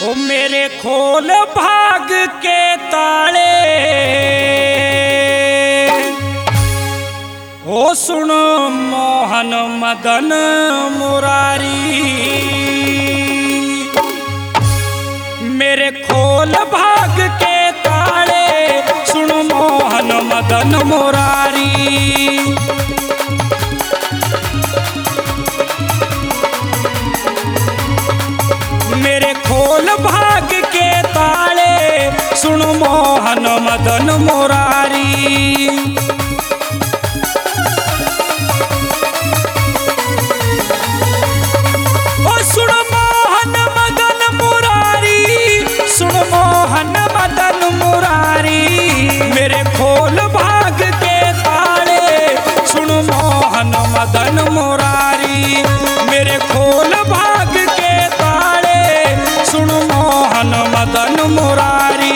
ओ मेरे खोल भाग के ताले, ओ सुन मोहन मदन मुरारी। मेरे खोल भाग के ताले, सुन मोहन मदन मुरारी। मेरे खोल भाग के ताले, सुन मोहन मदन मुरारी। ओ सुन मोहन मदन मुरारी, सुन मोहन मदन मुरारी। मेरे खोल भाग के ताले, सुन मोहन मदन मुरारी। मेरे खोल भाग के ताले, सुन मोहन मदन मुरारी।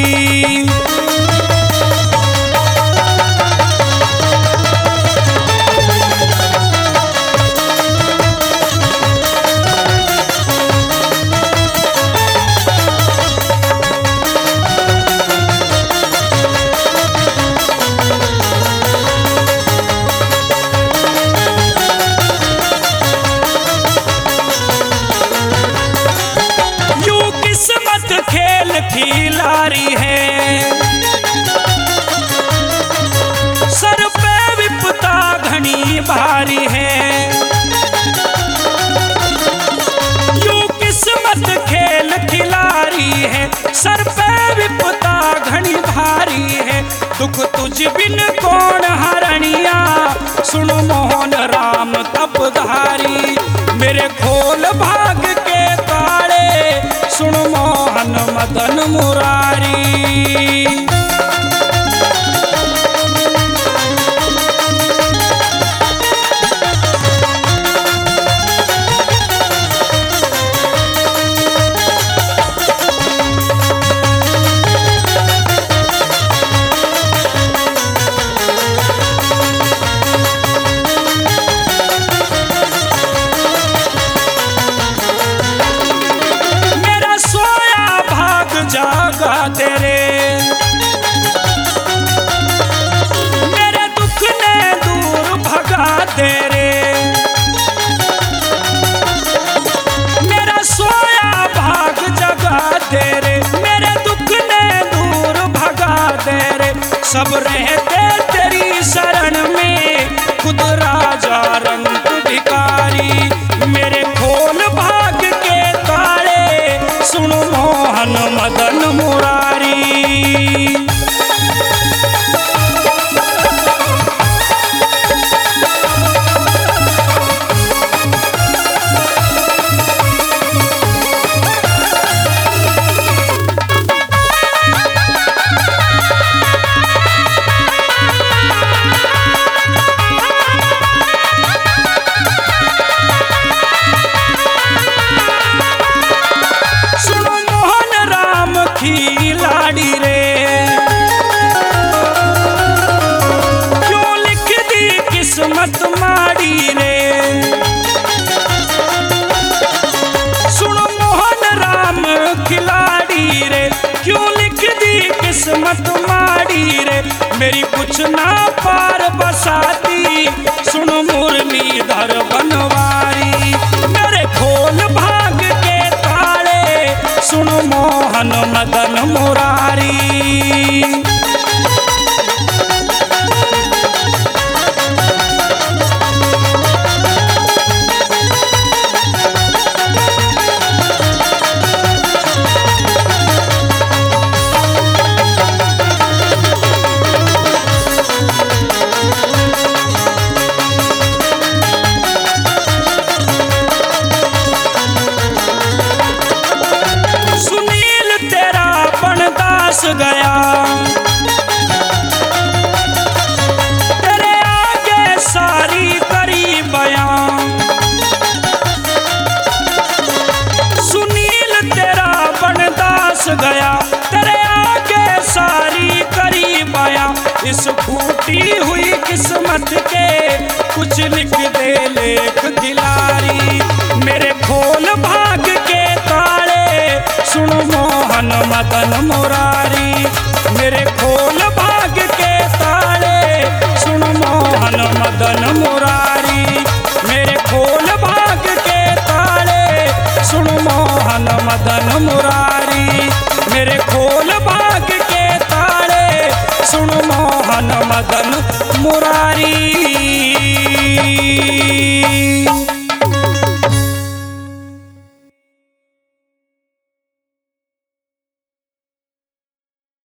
खेल खिलारी है, सर पे विपता घनी भारी है। यूं किस्मत खेल खिलारी है, सर पे विपता घनी भारी है। दुख तुझ बिन कौन हरनिया, सुन मोहन राम तपधारी। मेरे खोल भाग के ताले, सुन मोहन मदन मुरारी। जागा तेरे, मेरे दुख ने दूर भगा तेरे। मेरा सोया भाग जगा तेरे, मेरे दुख ने दूर भगा तेरे। सब रहते तेरी शरण में, खुद राजा रंग भिखारी। मेरे खोल भाग के ताले, सुन मोहन मदन मुरारी। खिलाड़ी रे, क्यों लिख दी किस्मत माड़ी रे। सुन मोहन राम खिलाड़ी रे, क्यों लिख दी किस्मत माड़ी रे। मेरी कुछ ना पार बसाती, सुन मुरलीधर बनवारी। मेरे खोल भाग के ताले, सुन मोहन मदन मुरारी। गया तेरे आगे सारी करी बयां। सुनील तेरा बनदास गया, तेरे आगे सारी करी बयां। इस फूटी हुई किस्मत के कुछ लिख दे लेख खिलारी। मेरे खोल भाग के ताले, सुन मदन मुरारी। मेरे खोल भाग के ताले सुन मोहन मदन मुरारी। मेरे खोल भाग के ताले सुन मोहन मदन मुरारी। मेरे खोल भाग के ताले सुन मोहन मदन मुरारी।